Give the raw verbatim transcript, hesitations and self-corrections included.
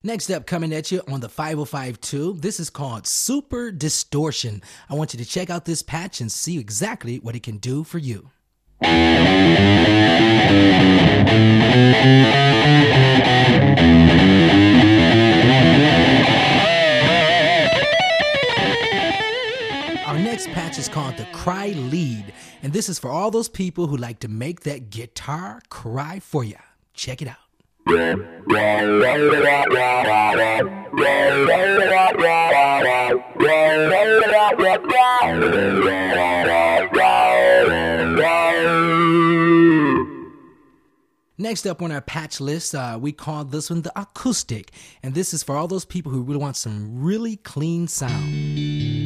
Next up, coming at you on the five oh five two, this is called Super Distortion. I want you to check out this patch and see exactly what it can do for you. Our next patch is called the Cry Lead, and this is for all those people who like to make that guitar cry for you. Check it out. Next up on our patch list, uh, we call this one the Acoustic, and this is for all those people who really want some really clean sound.